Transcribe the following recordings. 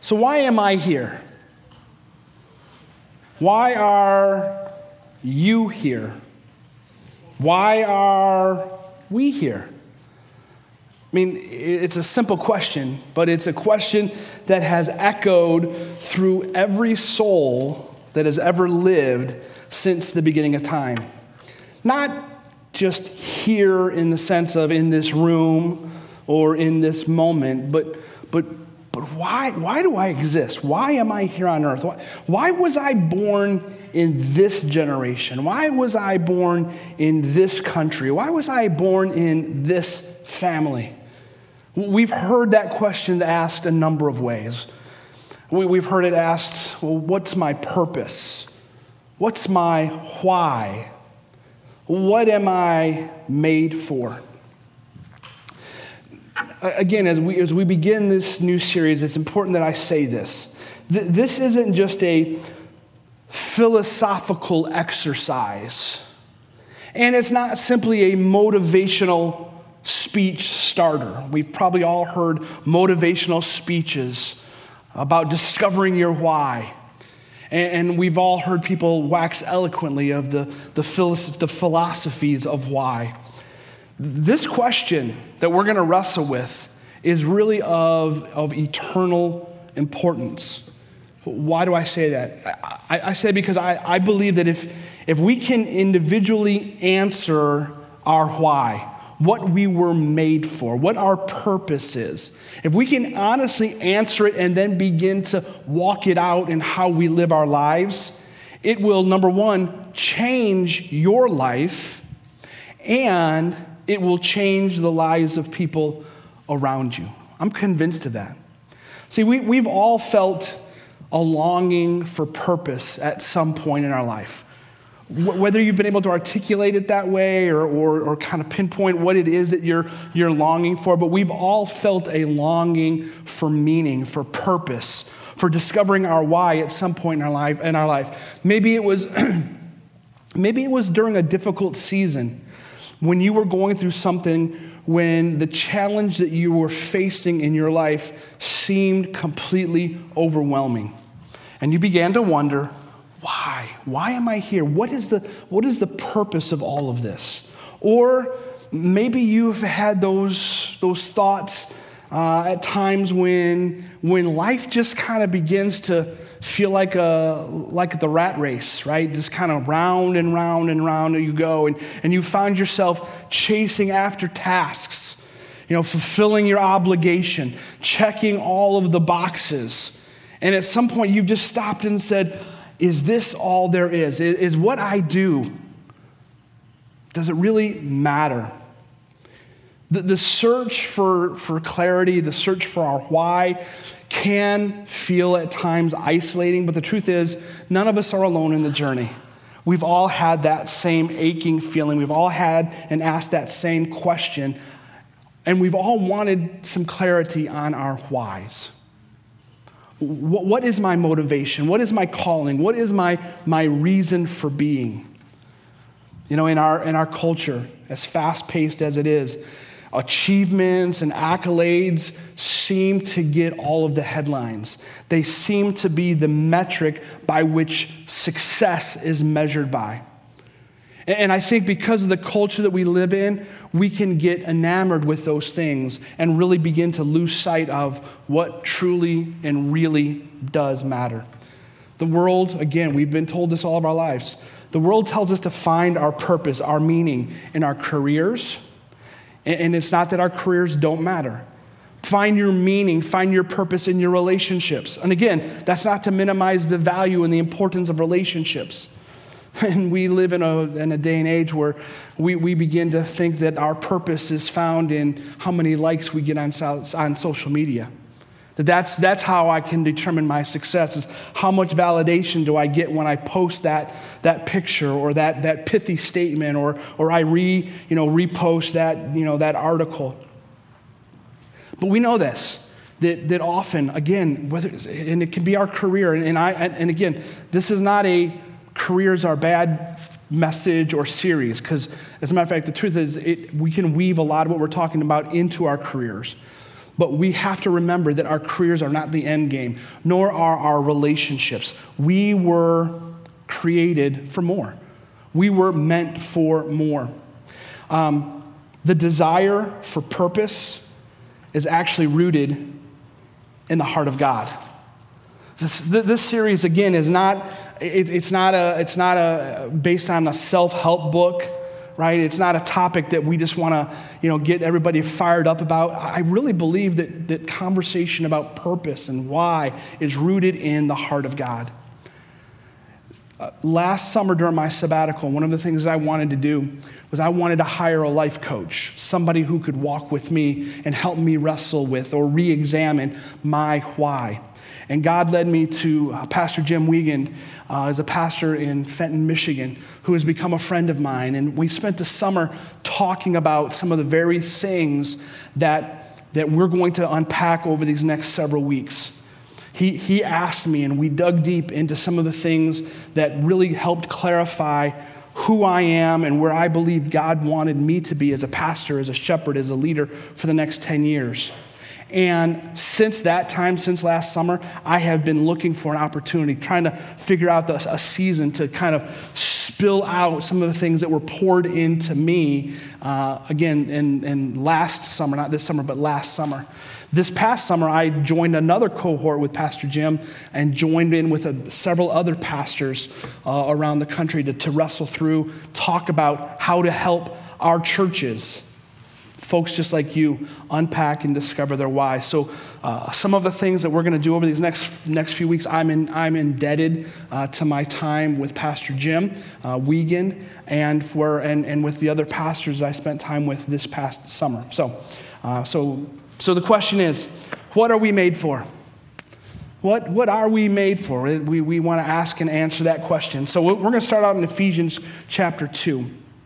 So why am I here? Why are you here? Why are we here? I mean, it's a simple question, but it's a question that has echoed through every soul that has ever lived since the beginning of time. Not just here in the sense of in this room or in this moment, but why do I exist? Why am I here on earth? Why was I born in this generation? Why was I born in this country? Why was I born in this family? We've heard that question asked a number of ways. We've heard it asked, well, what's my purpose? What's my why? What am I made for? Again, as we begin this new series, it's important that I say this. This isn't just a philosophical exercise. And it's not simply a motivational speech starter. We've probably all heard motivational speeches about discovering your why. And we've all heard people wax eloquently of the philosophies of why. This question that we're going to wrestle with is really of eternal importance. Why do I say that? I say because I believe that if we can individually answer our why, what we were made for, what our purpose is, if we can honestly answer it and then begin to walk it out in how we live our lives, it will, number one, change your life, and it will change the lives of people around you. I'm convinced of that. See, we've all felt a longing for purpose at some point in our life. Whether you've been able to articulate it that way or kind of pinpoint what it is that you're longing for, but we've all felt a longing for meaning, for purpose, for discovering our why at some point in our life. Maybe it was during a difficult season when you were going through something, when the challenge that you were facing in your life seemed completely overwhelming. And you began to wonder, why? Why am I here? What is the purpose of all of this? Or maybe you've had those thoughts at times when life just kind of begins to feel like the rat race, right? Just kind of round and round and round you go, and you find yourself chasing after tasks, fulfilling your obligation, checking all of the boxes. And at some point you've just stopped and said, is this all there is? Is what I do, does it really matter? The search for clarity, the search for our why can feel at times isolating, but the truth is, none of us are alone in the journey. We've all had that same aching feeling. We've all had and asked that same question, and we've all wanted some clarity on our whys. What is my motivation? What is my calling? What is my reason for being? In our culture, as fast-paced as it is, achievements and accolades seem to get all of the headlines. They seem to be the metric by which success is measured by. And I think because of the culture that we live in, we can get enamored with those things and really begin to lose sight of what truly and really does matter. The world, again, we've been told this all of our lives. The world tells us to find our purpose, our meaning in our careers. And it's not that our careers don't matter. Find your meaning, find your purpose in your relationships. And again, that's not to minimize the value and the importance of relationships. And we live in a day and age where we begin to think that our purpose is found in how many likes we get on social media. That's how I can determine my success, is how much validation do I get when I post that picture or that pithy statement or I repost that article. But we know this, that often, again, and it can be our career, and again, this is not a careers are bad message or series, because as a matter of fact, the truth is we can weave a lot of what we're talking about into our careers. But we have to remember that our careers are not the end game, nor are our relationships. We were created for more. We were meant for more. The desire for purpose is actually rooted in the heart of God. This series, again, is not based on a self-help book, right? It's not a topic that we just want to, get everybody fired up about. I really believe that conversation about purpose and why is rooted in the heart of God. Last summer during my sabbatical, one of the things I wanted to do was I wanted to hire a life coach, somebody who could walk with me and help me wrestle with or re-examine my why. And God led me to Pastor Jim Wiegand, as a pastor in Fenton, Michigan, who has become a friend of mine. And we spent the summer talking about some of the very things that we're going to unpack over these next several weeks. He asked me, and we dug deep into some of the things that really helped clarify who I am and where I believe God wanted me to be as a pastor, as a shepherd, as a leader for the next 10 years. And since that time, since last summer, I have been looking for an opportunity, trying to figure out a season to kind of spill out some of the things that were poured into me, again, in last summer, not this summer, but last summer. This past summer, I joined another cohort with Pastor Jim and joined in with several other pastors around the country to wrestle through, talk about how to help our churches, folks just like you, unpack and discover their why. So some of the things that we're going to do over these next few weeks, I'm indebted to my time with Pastor Jim Wiegand and with the other pastors I spent time with this past summer. So the question is, what are we made for? What are we made for? We want to ask and answer that question. So we're going to start out in Ephesians chapter 2.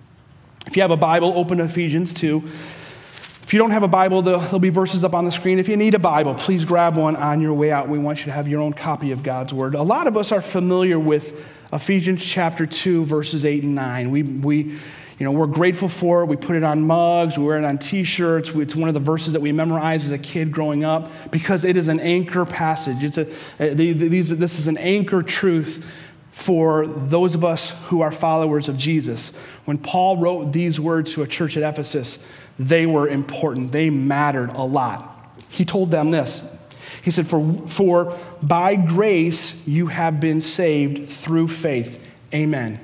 If you have a Bible, open to Ephesians 2. If you don't have a Bible, there'll be verses up on the screen. If you need a Bible, please grab one on your way out. We want you to have your own copy of God's Word. A lot of us are familiar with Ephesians chapter 2, verses 8 and 9. We're grateful for it. We put it on mugs. We wear it on T-shirts. It's one of the verses that we memorized as a kid growing up because it is an anchor passage. This is an anchor truth for those of us who are followers of Jesus. When Paul wrote these words to a church at Ephesus, they were important. They mattered a lot. He told them this. He said, for by grace you have been saved through faith. Amen.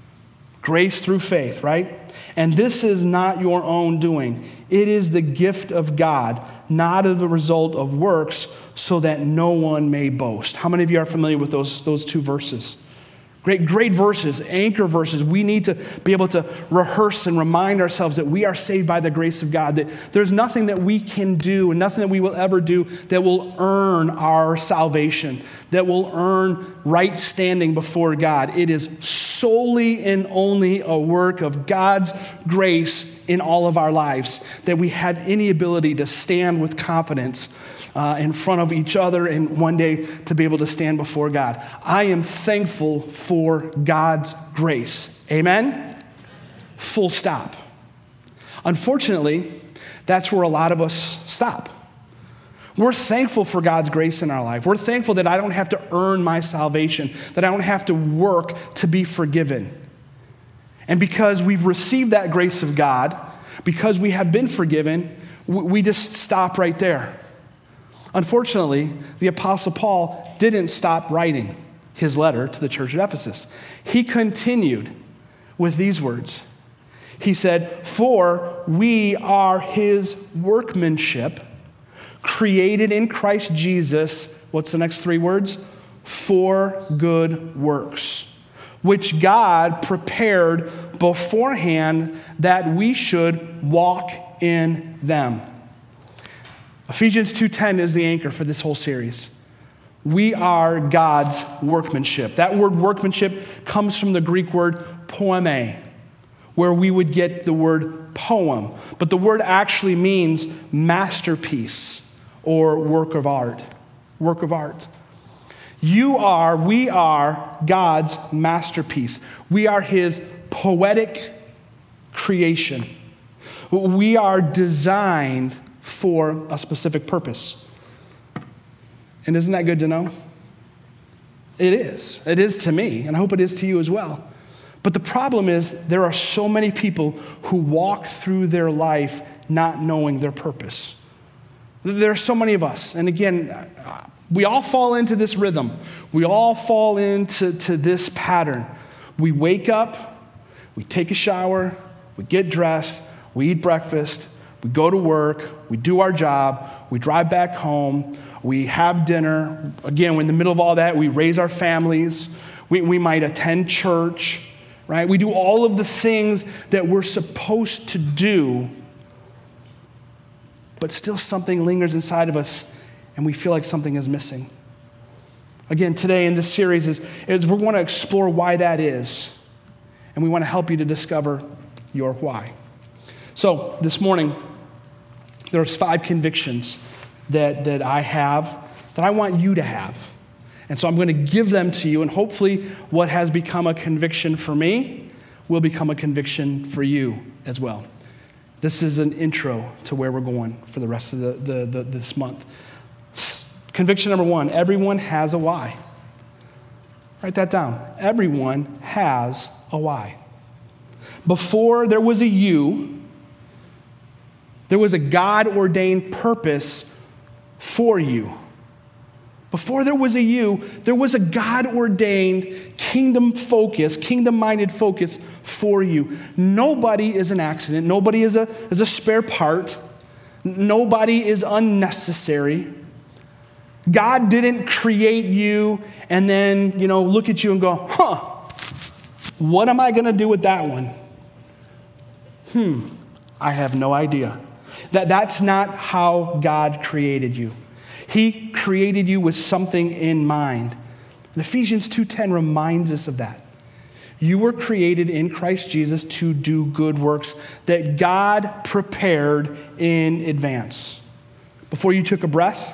Grace through faith, right? And this is not your own doing. It is the gift of God, not of the result of works, so that no one may boast. How many of you are familiar with those two verses? Great verses, anchor verses. We need to be able to rehearse and remind ourselves that we are saved by the grace of God, that there's nothing that we can do and nothing that we will ever do that will earn our salvation, that will earn right standing before God. It is solely and only a work of God's grace in all of our lives, that we had any ability to stand with confidence in front of each other and one day to be able to stand before God. I am thankful for God's grace. Amen? Full stop. Unfortunately, that's where a lot of us stop. We're thankful for God's grace in our life. We're thankful that I don't have to earn my salvation, that I don't have to work to be forgiven. And because we've received that grace of God, because we have been forgiven, we just stop right there. Unfortunately, the Apostle Paul didn't stop writing his letter to the church at Ephesus. He continued with these words. He said, for we are his workmanship, created in Christ Jesus, what's the next three words? For good works, which God prepared beforehand that we should walk in them. Ephesians 2:10 is the anchor for this whole series. We are God's workmanship. That word workmanship comes from the Greek word poeme, where we would get the word poem. But the word actually means masterpiece or work of art. Work of art. We are God's masterpiece. We are his poetic creation. We are designed for a specific purpose. And isn't that good to know? It is. It is to me, and I hope it is to you as well. But the problem is there are so many people who walk through their life not knowing their purpose. There are so many of us. And again, we all fall into this rhythm. We all fall into this pattern. We wake up, we take a shower, we get dressed, we eat breakfast, we go to work, we do our job, we drive back home, we have dinner. Again, in the middle of all that, we raise our families. We might attend church, right? We do all of the things that we're supposed to do, but still something lingers inside of us, and we feel like something is missing. Again, today in this series is we want to explore why that is, and we want to help you to discover your why. So this morning, there's 5 convictions that I have, that I want you to have. And so I'm going to give them to you, and hopefully what has become a conviction for me will become a conviction for you as well. This is an intro to where we're going for the rest of this month. Conviction number 1, everyone has a why. Write that down. Everyone has a why. Before there was a you, there was a God-ordained purpose for you. Before there was a you, there was a God-ordained kingdom-minded focus for you. Nobody is an accident. Nobody is a spare part. Nobody is unnecessary. God didn't create you and then, look at you and go, what am I going to do with that one? I have no idea. That's not how God created you. He created you with something in mind. And Ephesians 2:10 reminds us of that. You were created in Christ Jesus to do good works that God prepared in advance. Before you took a breath,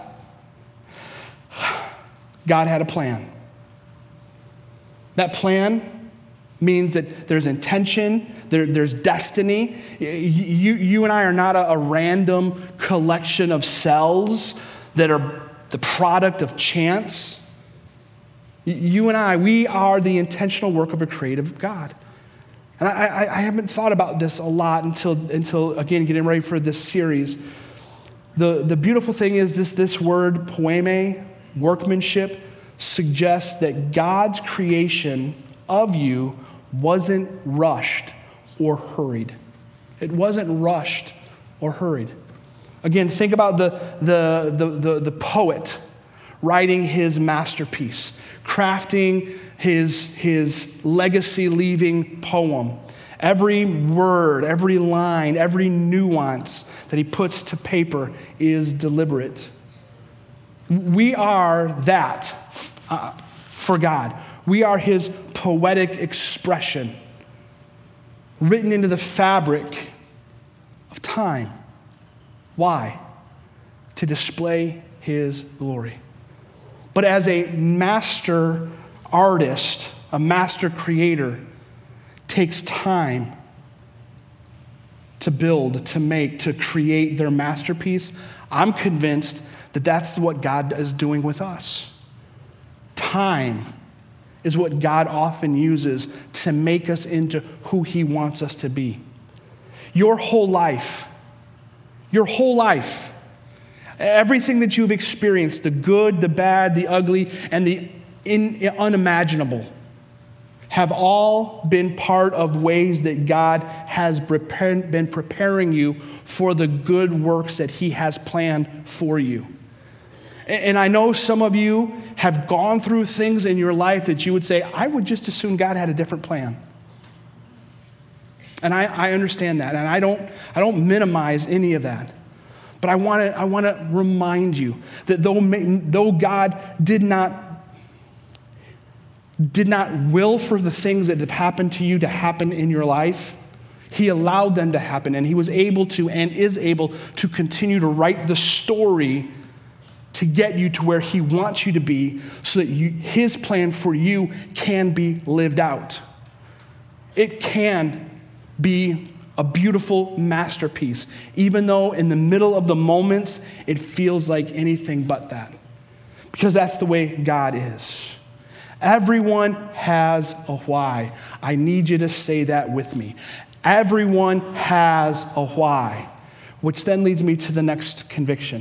God had a plan. That plan means that there's intention, there's destiny. You and I are not a random collection of cells that are the product of chance. You and I, we are the intentional work of a creative God. And I haven't thought about this a lot until again, getting ready for this series. The beautiful thing is this word, poeme, workmanship, suggests that God's creation of you wasn't rushed or hurried. It wasn't rushed or hurried. Again, think about the poet writing his masterpiece, crafting his legacy-leaving poem. Every word, every line, every nuance that he puts to paper is deliberate. We are that for God. We are his poetic expression, written into the fabric of time. Why? To display his glory. But as a master artist, a master creator takes time to build, to make, to create their masterpiece, I'm convinced that that's what God is doing with us. Time is what God often uses to make us into who he wants us to be. Your whole life, everything that you've experienced, the good, the bad, the ugly, and the unimaginable, have all been part of ways that God has been preparing you for the good works that he has planned for you. And I know some of you have gone through things in your life that you would say, I would just assume God had a different plan. And I understand that, and I don't minimize any of that. But I want to remind you that though God did not will for the things that have happened to you to happen in your life, he allowed them to happen, and he was able to and is able to continue to write the story to get you to where he wants you to be so that his plan for you can be lived out. It can be a beautiful masterpiece, even though in the middle of the moments it feels like anything but that. Because that's the way God is. Everyone has a why. I need you to say that with me. Everyone has a why, which then leads me to the next conviction.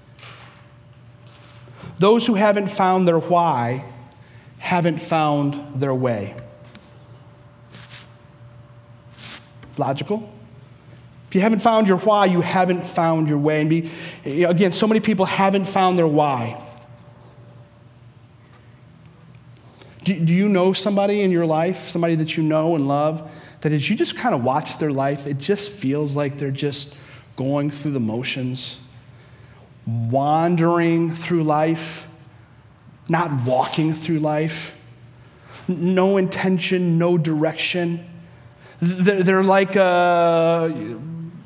Those who haven't found their why haven't found their way. Logical? If you haven't found your why, you haven't found your way. And again, so many people haven't found their why. Do you know somebody in your life, somebody that you know and love, that as you just kind of watch their life, it just feels like they're just going through the motions, wandering through life, not walking through life, no intention, no direction. They're like a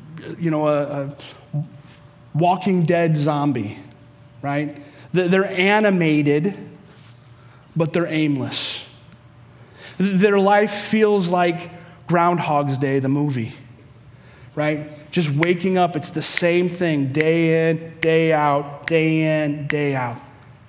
Walking Dead zombie, right? They're animated, but they're aimless. Their life feels like Groundhog's Day, the movie, right? Just waking up, it's the same thing, day in, day out, day in, day out.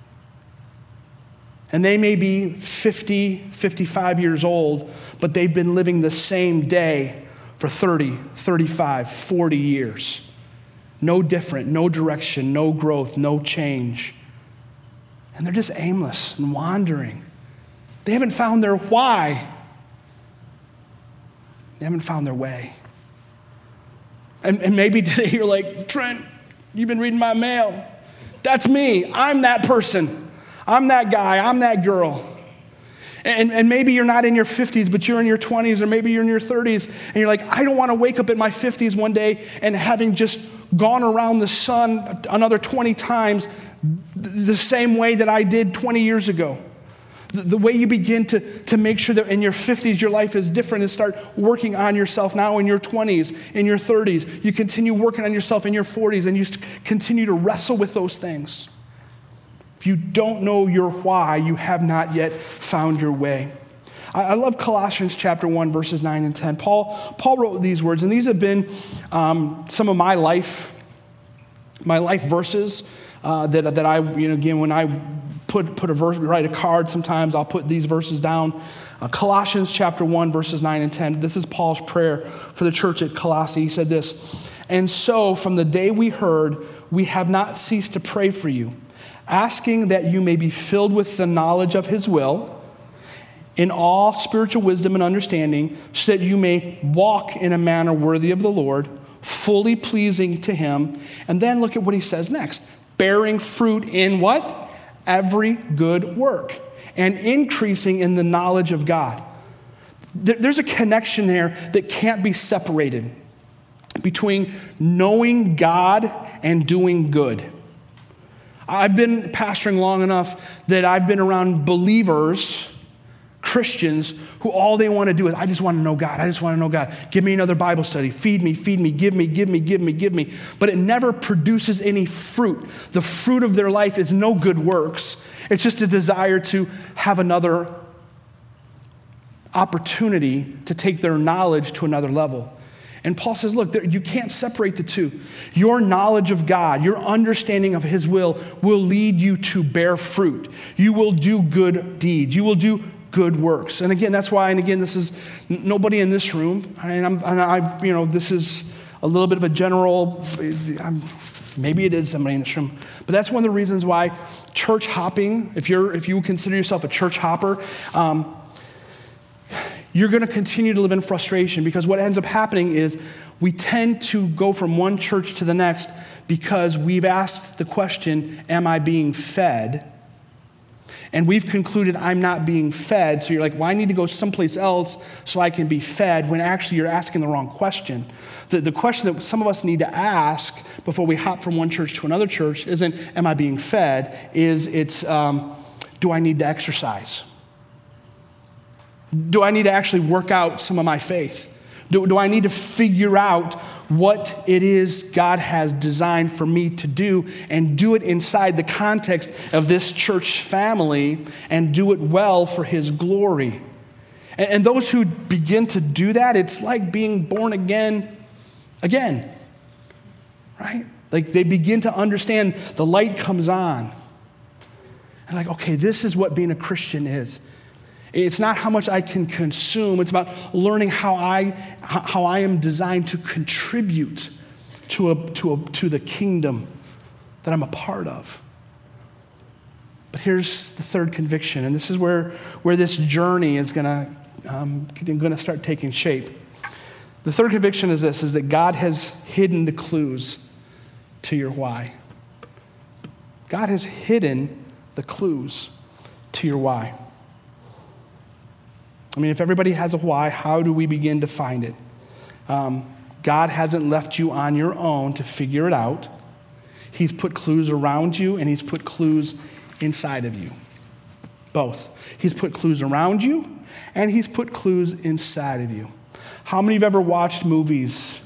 And they may be 50, 55 years old, but they've been living the same day for 30, 35, 40 years. No different, no direction, no growth, no change. And they're just aimless and wandering. They haven't found their why. They haven't found their way. And maybe today you're like, Trent, you've been reading my mail. That's me. I'm that person. I'm that guy. I'm that girl. And maybe you're not in your 50s, but you're in your 20s, or maybe you're in your 30s, and you're like, I don't want to wake up in my 50s one day and having just gone around the sun another 20 times the same way that I did 20 years ago. The way you begin to make sure that in your 50s your life is different is start working on yourself now in your 20s, in your 30s. You continue working on yourself in your 40s, and you continue to wrestle with those things. If you don't know your why, you have not yet found your way. I love Colossians chapter 1, verses 9 and 10. Paul wrote these words, and these have been some of my life verses that I, again, when I put a verse, write a card, sometimes I'll put these verses down. Colossians chapter 1, verses 9 and 10. This is Paul's prayer for the church at Colossae. He said this, "And so from the day we heard, we have not ceased to pray for you, asking that you may be filled with the knowledge of his will, in all spiritual wisdom and understanding, so that you may walk in a manner worthy of the Lord, fully pleasing to him." And then look at what he says next. "Bearing fruit in" what? "Every good work, and increasing in the knowledge of God." There's a connection there that can't be separated between knowing God and doing good. I've been pastoring long enough that I've been around believers, Christians, who all they want to do is, I just want to know God. I just want to know God. Give me another Bible study. Feed me, give me. But it never produces any fruit. The fruit of their life is no good works. It's just a desire to have another opportunity to take their knowledge to another level. And Paul says, look, you can't separate the two. Your knowledge of God, your understanding of his will lead you to bear fruit. You will do good deeds. You will do good works. And again, that's why, and again, this is nobody in this room, this is a little bit of a general, maybe it is somebody in this room, but that's one of the reasons why church hopping, if you consider yourself a church hopper, you're going to continue to live in frustration, because what ends up happening is we tend to go from one church to the next because we've asked the question, am I being fed? And we've concluded I'm not being fed, so you're like, well, I need to go someplace else so I can be fed, when actually you're asking the wrong question. The question that some of us need to ask before we hop from one church to another church isn't, am I being fed? It's do I need to exercise? Do I need to actually work out some of my faith? Do I need to figure out what it is God has designed for me to do, and do it inside the context of this church family, and do it well for his glory? And those who begin to do that, it's like being born again, right? Like they begin to understand, the light comes on. And like, okay, this is what being a Christian is. It's not how much I can consume. It's about learning how I am designed to contribute to the kingdom that I'm a part of. But here's the third conviction, and this is where this journey is going to start taking shape. The third conviction is this: is that God has hidden the clues to your why. God has hidden the clues to your why. I mean, if everybody has a why, how do we begin to find it? God hasn't left you on your own to figure it out. He's put clues around you, and he's put clues inside of you. Both. He's put clues around you, and he's put clues inside of you. How many of you have ever watched movies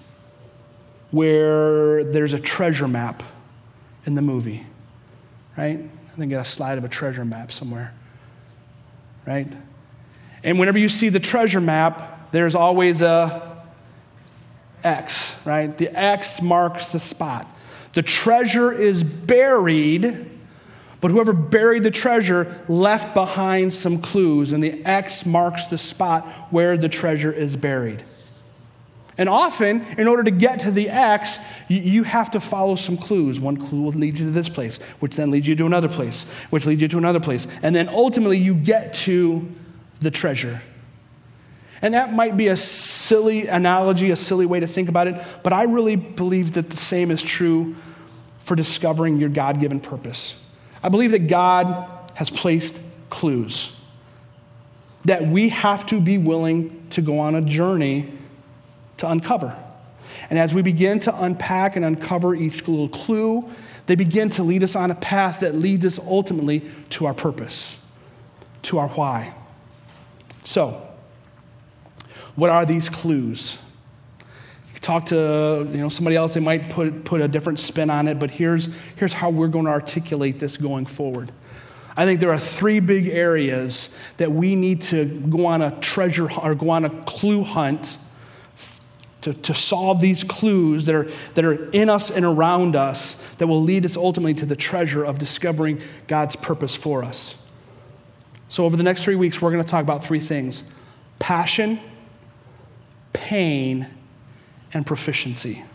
where there's a treasure map in the movie? Right? I think I got a slide of a treasure map somewhere. Right? And whenever you see the treasure map, there's always a X, right? The X marks the spot. The treasure is buried, but whoever buried the treasure left behind some clues, and the X marks the spot where the treasure is buried. And often, in order to get to the X, you have to follow some clues. One clue will lead you to this place, which then leads you to another place, which leads you to another place. And then ultimately, you get to the treasure. And that might be a silly analogy, a silly way to think about it, but I really believe that the same is true for discovering your God-given purpose. I believe that God has placed clues, that we have to be willing to go on a journey to uncover. And as we begin to unpack and uncover each little clue, they begin to lead us on a path that leads us ultimately to our purpose, to our why. So, what are these clues? You talk to somebody else, they might put a different spin on it, but here's how we're going to articulate this going forward. I think there are three big areas that we need to go on a treasure or go on a clue hunt to solve these clues that are in us and around us that will lead us ultimately to the treasure of discovering God's purpose for us. So over the next 3 weeks, we're going to talk about three things: passion, pain, and proficiency.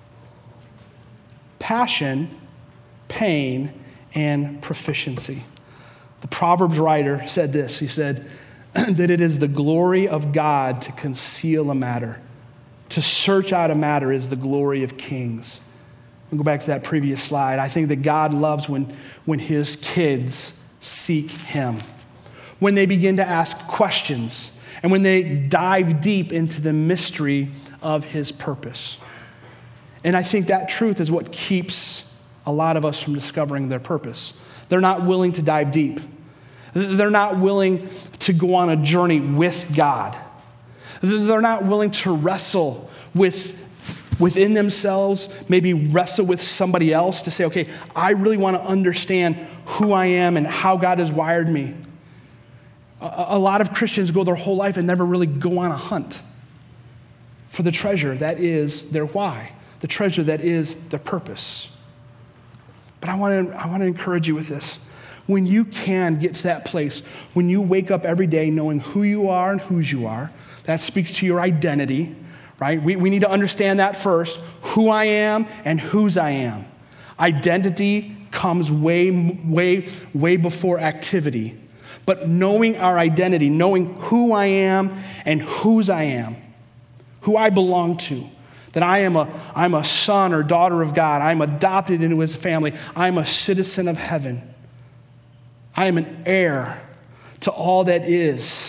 Passion, pain, and proficiency. The Proverbs writer said this. He said that it is the glory of God to conceal a matter. To search out a matter is the glory of kings. We'll go back to that previous slide. I think that God loves when his kids seek him, when they begin to ask questions, and when they dive deep into the mystery of his purpose. And I think that truth is what keeps a lot of us from discovering their purpose. They're not willing to dive deep. They're not willing to go on a journey with God. They're not willing to wrestle within themselves, maybe wrestle with somebody else to say, okay, I really want to understand who I am and how God has wired me. A lot of Christians go their whole life and never really go on a hunt for the treasure that is their why, the treasure that is their purpose. But I want to encourage you with this. When you can get to that place, when you wake up every day knowing who you are and whose you are, that speaks to your identity, right? We need to understand that first, who I am and whose I am. Identity comes way before activity. But knowing our identity, knowing who I am and whose I am, who I belong to, that I'm a son or daughter of God, I'm adopted into his family, I'm a citizen of heaven, I am an heir to all that is.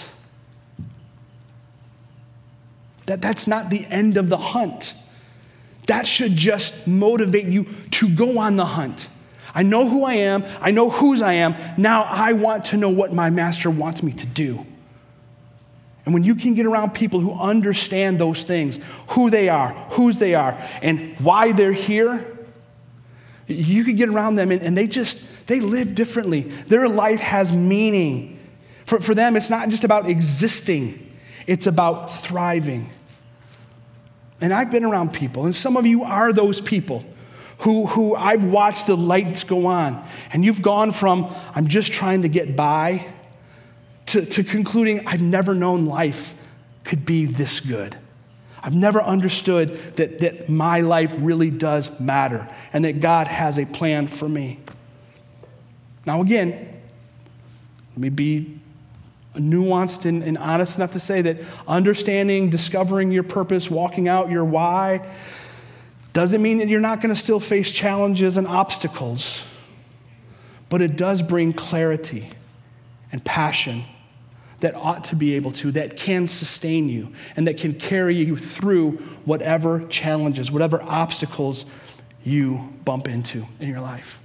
That's not the end of the hunt. That should just motivate you to go on the hunt. I know who I am. I know whose I am. Now I want to know what my master wants me to do. And when you can get around people who understand those things, who they are, whose they are, and why they're here, you can get around them and they live differently. Their life has meaning. For them, it's not just about existing. It's about thriving. And I've been around people, and some of you are those people who I've watched the lights go on. And you've gone from, I'm just trying to get by, to concluding, I've never known life could be this good. I've never understood that my life really does matter and that God has a plan for me. Now again, let me be nuanced and honest enough to say that understanding, discovering your purpose, walking out your why, doesn't mean that you're not going to still face challenges and obstacles, but it does bring clarity and passion that ought to be able to, that can sustain you, and that can carry you through whatever challenges, whatever obstacles you bump into in your life.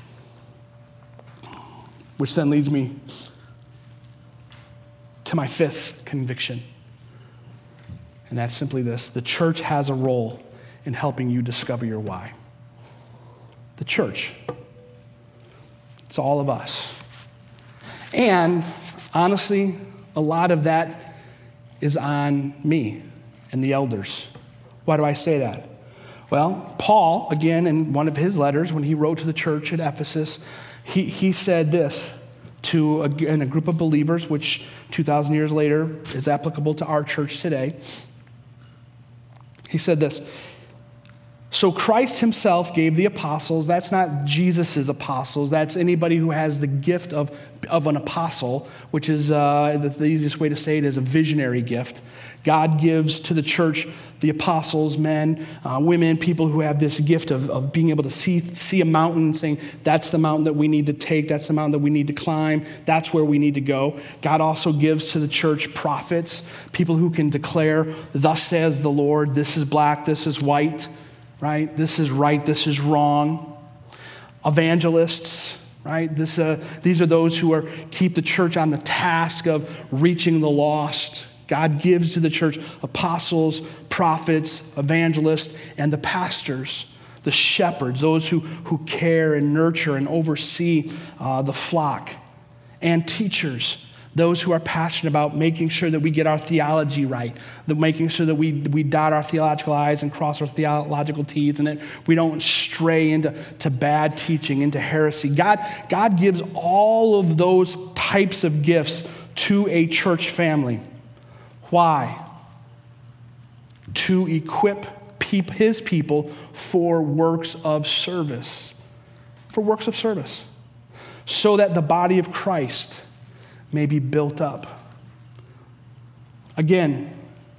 Which then leads me to my fifth conviction, and that's simply this: the church has a role in helping you discover your why. The church. It's all of us. And honestly, a lot of that is on me and the elders. Why do I say that? Well, Paul, again, in one of his letters, when he wrote to the church at Ephesus, he said this in a group of believers, which 2,000 years later is applicable to our church today. He said this: so Christ himself gave the apostles. That's not Jesus' apostles. That's anybody who has the gift of an apostle, which is the easiest way to say it is a visionary gift. God gives to the church the apostles, men, women, people who have this gift of being able to see a mountain and saying, that's the mountain that we need to take. That's the mountain that we need to climb. That's where we need to go. God also gives to the church prophets, people who can declare, thus says the Lord, this is black, this is white. Right? This is right, this is wrong. Evangelists, right? These are those who keep the church on the task of reaching the lost. God gives to the church apostles, prophets, evangelists, and the pastors, the shepherds, those who care and nurture and oversee the flock, and teachers, those who are passionate about making sure that we get our theology right, making sure that we dot our theological I's and cross our theological T's, and that we don't stray into bad teaching, into heresy. God gives all of those types of gifts to a church family. Why? To equip his people for works of service. For works of service. So that the body of Christ may be built up. Again,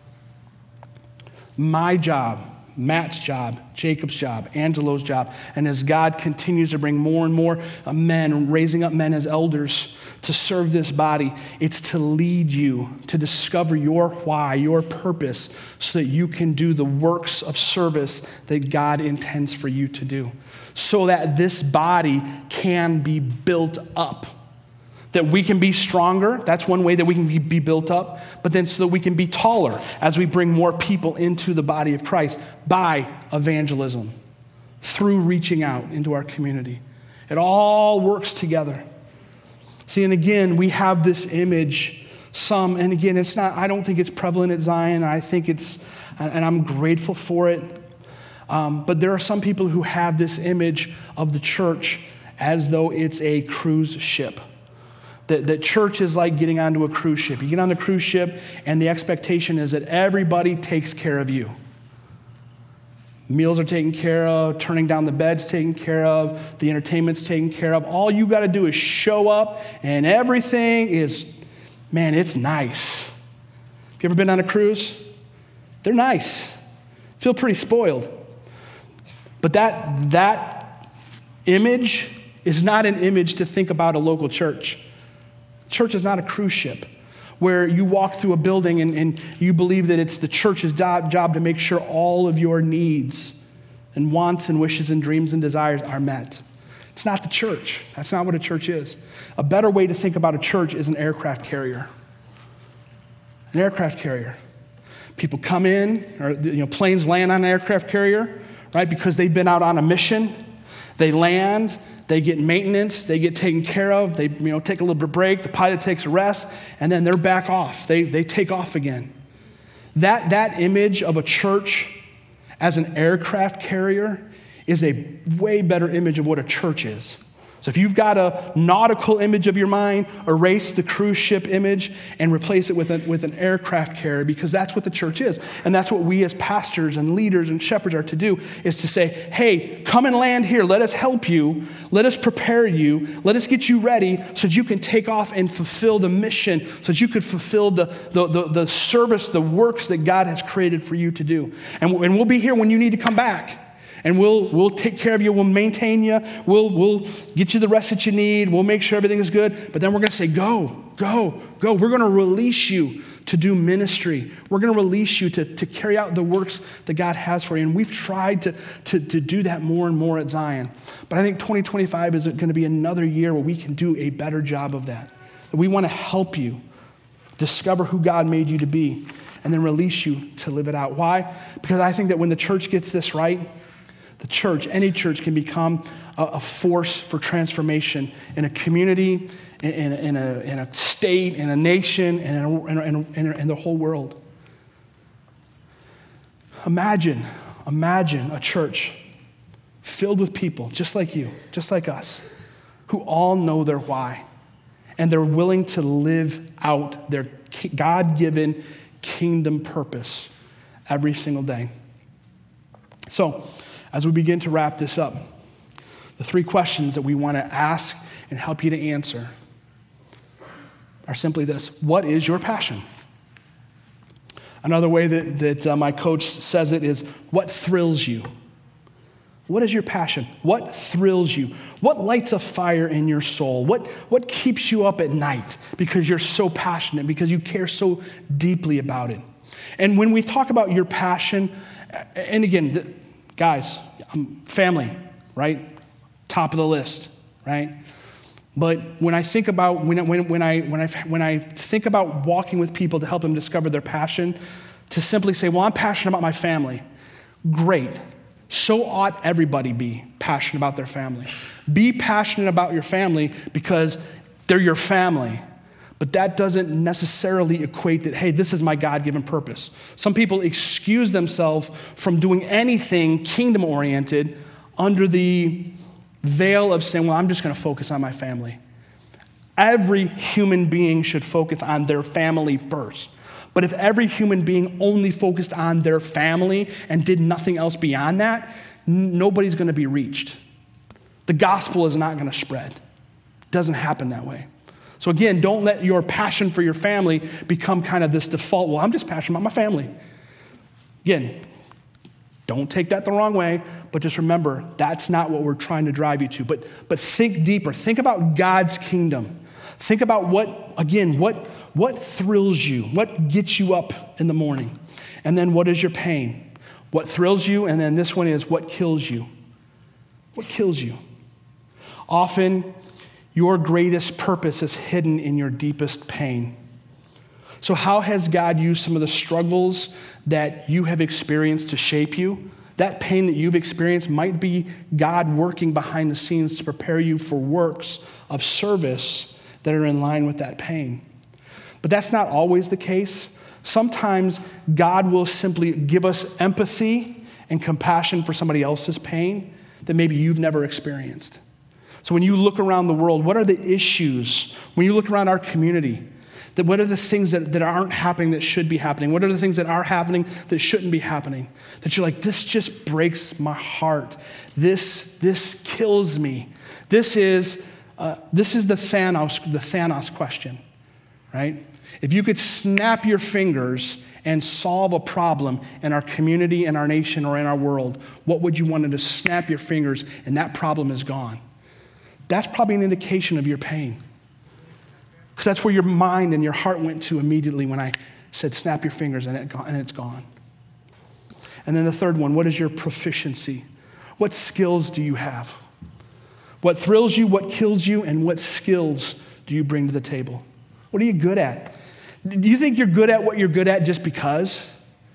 my job, Matt's job, Jacob's job, Angelo's job, and as God continues to bring more and more men, raising up men as elders to serve this body, it's to lead you to discover your why, your purpose, so that you can do the works of service that God intends for you to do, so that this body can be built up. That we can be stronger, that's one way that we can be built up, but then so that we can be taller as we bring more people into the body of Christ by evangelism, through reaching out into our community. It all works together. See, and again, we have this image, and again, it's not, I don't think it's prevalent at Zion, I think and I'm grateful for it, but there are some people who have this image of the church as though it's a cruise ship. That church is like getting onto a cruise ship. You get on the cruise ship, and the expectation is that everybody takes care of you. Meals are taken care of, turning down the bed's taken care of, the entertainment's taken care of. All you got to do is show up, and everything is, man, it's nice. Have you ever been on a cruise? They're nice. Feel pretty spoiled. But that image is not an image to think about a local church. Church is not a cruise ship where you walk through a building and you believe that it's the church's job to make sure all of your needs and wants and wishes and dreams and desires are met. It's not the church. That's not what a church is. A better way to think about a church is an aircraft carrier. An aircraft carrier. People come in, or planes land on an aircraft carrier, right, because they've been out on a mission. They land, they get maintenance, they get taken care of, they take a little bit of break, the pilot takes a rest, and then they're back off. They take off again. That image of a church as an aircraft carrier is a way better image of what a church is. So if you've got a nautical image of your mind, erase the cruise ship image and replace it with an aircraft carrier, because that's what the church is. And that's what we as pastors and leaders and shepherds are to do, is to say, hey, come and land here. Let us help you. Let us prepare you. Let us get you ready so that you can take off and fulfill the mission, so that you could fulfill the service, the works that God has created for you to do. And we'll be here when you need to come back. And we'll take care of you. We'll maintain you. We'll get you the rest that you need. We'll make sure everything is good. But then we're going to say, go. We're going to release you to do ministry. We're going to release you to carry out the works that God has for you. And we've tried to do that more and more at Zion. But I think 2025 is going to be another year where we can do a better job of that. We want to help you discover who God made you to be and then release you to live it out. Why? Because I think that when the church gets this right, any church can become a force for transformation in a community, in a state, in a nation, and in the whole world. Imagine a church filled with people just like you, just like us, who all know their why, and they're willing to live out their God-given kingdom purpose every single day. So, as we begin to wrap this up, the 3 questions that we want to ask and help you to answer are simply this: what is your passion? Another way that my coach says it is, what thrills you? What is your passion? What thrills you? What lights a fire in your soul? What keeps you up at night because you're so passionate, because you care so deeply about it? And when we talk about your passion, and again, guys, family, right? Top of the list, right? But when I think about when I think about walking with people to help them discover their passion, to simply say, well, I'm passionate about my family. Great. So ought everybody be passionate about their family. Be passionate about your family because they're your family. But that doesn't necessarily equate that, hey, this is my God-given purpose. Some people excuse themselves from doing anything kingdom-oriented under the veil of saying, well, I'm just going to focus on my family. Every human being should focus on their family first. But if every human being only focused on their family and did nothing else beyond that, nobody's going to be reached. The gospel is not going to spread. It doesn't happen that way. So again, don't let your passion for your family become kind of this default, well, I'm just passionate about my family. Again, don't take that the wrong way, but just remember, that's not what we're trying to drive you to. But think deeper. Think about God's kingdom. Think about what thrills you, what gets you up in the morning. And then what is your pain? What thrills you? And then this one is what kills you? What kills you? Often, your greatest purpose is hidden in your deepest pain. So how has God used some of the struggles that you have experienced to shape you? That pain that you've experienced might be God working behind the scenes to prepare you for works of service that are in line with that pain. But that's not always the case. Sometimes God will simply give us empathy and compassion for somebody else's pain that maybe you've never experienced. So when you look around the world, what are the issues? When you look around our community, what are the things that aren't happening that should be happening? What are the things that are happening that shouldn't be happening? That you're like, this just breaks my heart. This kills me. This is the Thanos question, right? If you could snap your fingers and solve a problem in our community, in our nation, or in our world, what would you want to snap your fingers and that problem is gone? That's probably an indication of your pain. Because that's where your mind and your heart went to immediately when I said snap your fingers and it's gone. And then the third one, what is your proficiency? What skills do you have? What thrills you, what kills you, and what skills do you bring to the table? What are you good at? Do you think you're good at what you're good at just because?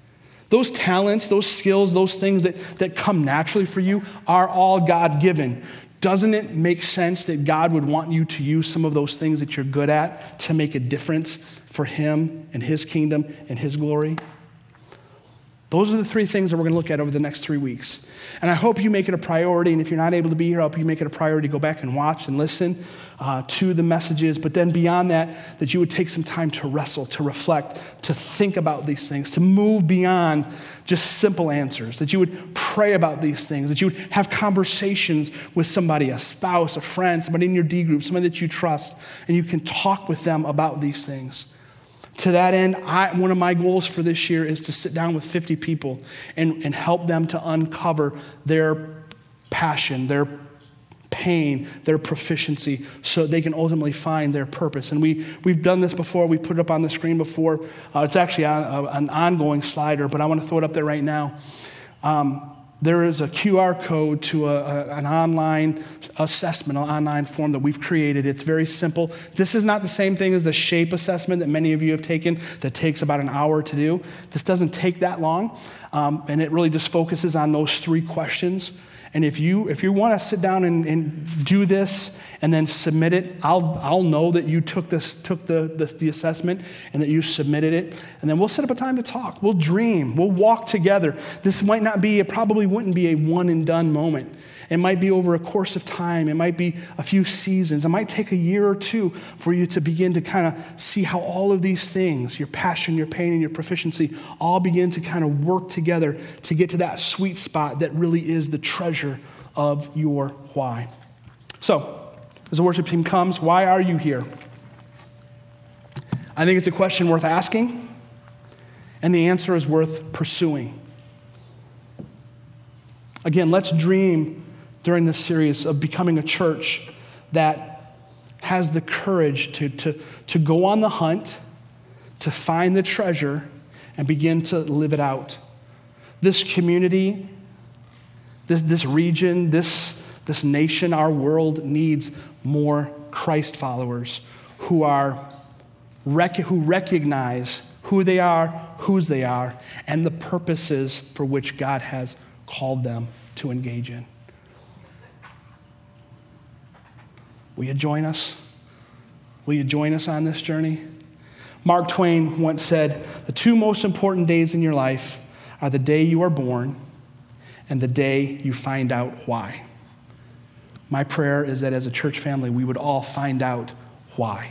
Those talents, those skills, those things that come naturally for you are all God-given. Doesn't it make sense that God would want you to use some of those things that you're good at to make a difference for him and his kingdom and his glory? Those are the three things that we're going to look at over the next 3 weeks. And I hope you make it a priority, and if you're not able to be here, I hope you make it a priority to go back and watch and listen to the messages. But then beyond that, that you would take some time to wrestle, to reflect, to think about these things, to move beyond just simple answers, that you would pray about these things, that you would have conversations with somebody, a spouse, a friend, somebody in your D group, somebody that you trust, and you can talk with them about these things. To that end, one of my goals for this year is to sit down with 50 people and help them to uncover their passion, their pain, their proficiency, so they can ultimately find their purpose. And we've done this before. We've put it up on the screen before. It's actually an ongoing slider, but I want to throw it up there right now. There is a QR code to an online assessment, an online form that we've created. It's very simple. This is not the same thing as the SHAPE assessment that many of you have taken that takes about an hour to do. This doesn't take that long, and it really just focuses on those 3 questions. And if you want to sit down and do this and then submit it, I'll know that you took the assessment and that you submitted it. And then we'll set up a time to talk. We'll dream. We'll walk together. This it probably wouldn't be a one and done moment. It might be over a course of time. It might be a few seasons. It might take a year or 2 for you to begin to kind of see how all of these things, your passion, your pain, and your proficiency, all begin to kind of work together to get to that sweet spot that really is the treasure of your why. So, as the worship team comes, why are you here? I think it's a question worth asking, and the answer is worth pursuing. Again, let's dream during this series of becoming a church that has the courage to go on the hunt, to find the treasure, and begin to live it out. This community, this region, this nation, our world needs more Christ followers who recognize who they are, whose they are, and the purposes for which God has called them to engage in. Will you join us? Will you join us on this journey? Mark Twain once said, "The 2 most important days in your life are the day you are born and the day you find out why." My prayer is that as a church family, we would all find out why.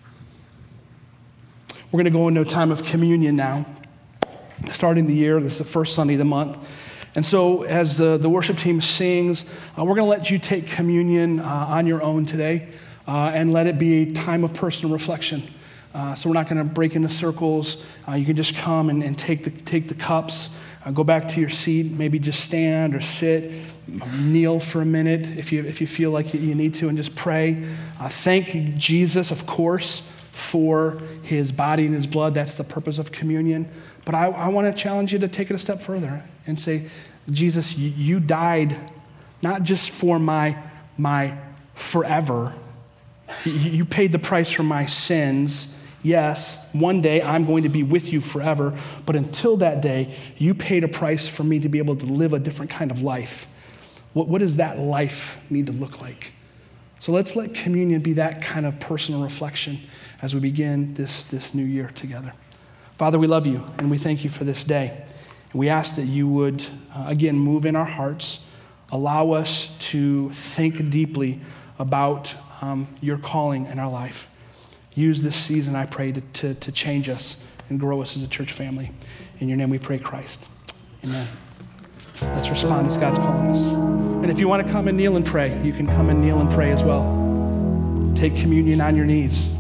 We're going to go into a time of communion now. Starting the year, this is the first Sunday of the month. And so as the worship team sings, we're going to let you take communion on your own today and let it be a time of personal reflection. So we're not going to break into circles. You can just come and take the cups, go back to your seat, maybe just stand or sit, kneel for a minute if you feel like you need to, and just pray. Thank Jesus, of course, for his body and his blood. That's the purpose of communion. But I want to challenge you to take it a step further and say, Jesus, you died not just for my forever. You paid the price for my sins. Yes, one day I'm going to be with you forever, but until that day, you paid a price for me to be able to live a different kind of life. What does that life need to look like? So let's let communion be that kind of personal reflection as we begin this new year together. Father, we love you, and we thank you for this day. We ask that you would, again, move in our hearts, allow us to think deeply about your calling in our life. Use this season, I pray, to change us and grow us as a church family. In your name we pray, Christ. Amen. Let's respond as God's calling us. And if you want to come and kneel and pray, you can come and kneel and pray as well. Take communion on your knees.